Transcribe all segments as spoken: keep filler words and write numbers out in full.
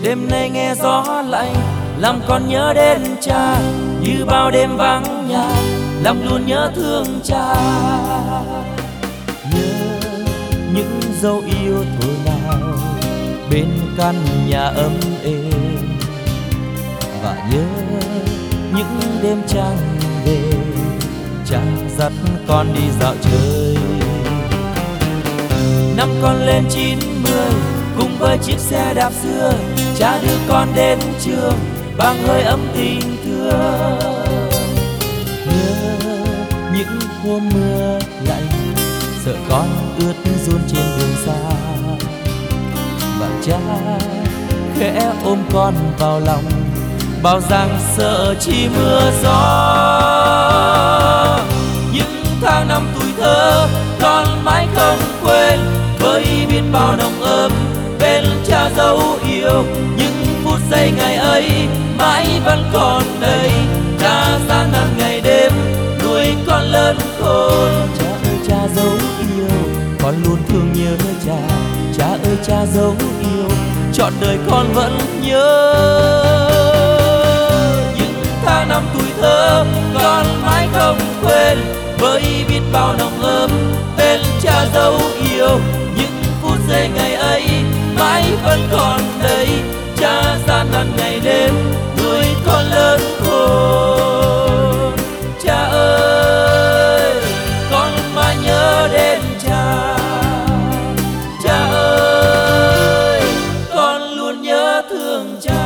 Đêm nay nghe gió lạnh làm con nhớ đến cha, như bao đêm vắng nhà lòng luôn nhớ thương cha. Nhớ những dấu yêu thuở nào bên căn nhà ấm êm, và nhớ những đêm trăng về cha dắt con đi dạo chơi. Năm con lên chín mươi cùng với chiếc xe đạp xưa, cha đưa con đến trường bằng hơi ấm tình thương. Nhớ những hôm mưa lạnh sợ con ướt run trên đường xa, và cha khẽ ôm con vào lòng bao rằng sợ chi mưa gió. Những tháng năm tuổi thơ con mãi không quên, với biết bao nồng ấm bên cha dấu yêu. Những phút giây ngày ấy mãi vẫn còn đây, cha gian nan ngày đêm nuôi con lớn khôn. Cha ơi cha dấu yêu, con luôn thương nhớ cha. Cha ơi cha dấu yêu, trọn đời con vẫn nhớ. Những tháng năm tuổi thơ con mãi không quên, với biết bao nồng ấm bên cha dấu yêu. Những phút giây ngày ấy mãi vẫn còn đây, cha gian nan ngày đêm nuôi con lớn khôn. Cha ơi con mãi nhớ đến cha, cha ơi con luôn nhớ thương cha.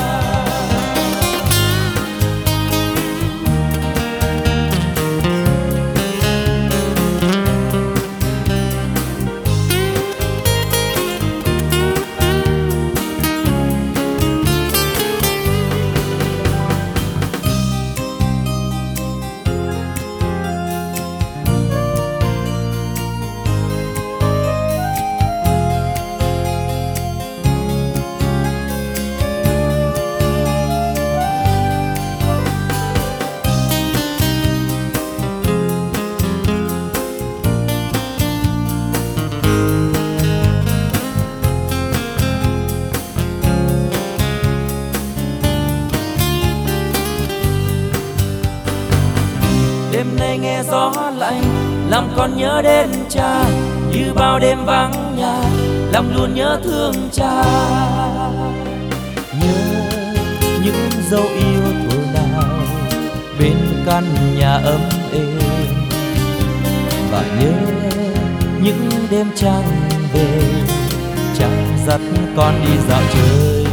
Đêm nay nghe gió lạnh làm con nhớ đến cha, như bao đêm vắng nhà lòng luôn nhớ thương cha. Nhớ những dấu yêu thuở nào bên căn nhà ấm êm, và nhớ những đêm trăng về cha dắt con đi dạo chơi.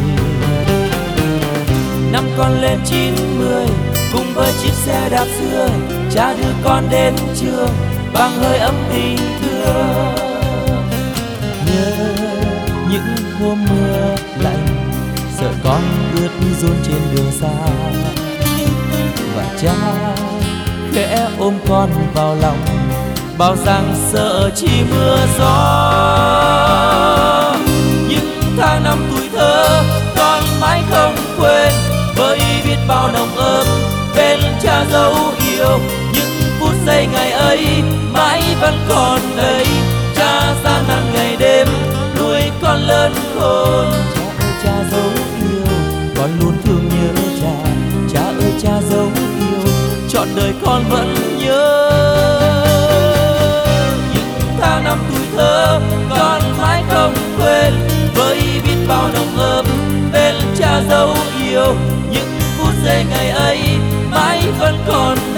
Năm con lên chín mươi cùng với chiếc xe đạp xưa, cha đưa con đến trường bằng hơi ấm tình thương. Nhớ những hôm mưa lạnh sợ con ướt run trên đường xa, và cha khẽ ôm con vào lòng bao rằng sợ chi mưa gió. Những tháng năm tuổi thơ con mãi không quên, với biết bao nồng ấm bên cha dấu yêu. Những phút giây ngày ấy mãi vẫn còn đây, cha gian nan ngày đêm nuôi con lớn khôn. Cha ơi cha dấu yêu, con luôn thương nhớ cha. Cha ơi cha dấu yêu, trọn đời con vẫn nhớ. Những tháng năm tuổi thơ con mãi không quên, với biết bao nồng ấm bên cha dấu yêu. Những phút giây ngày ấy mãi vẫn còn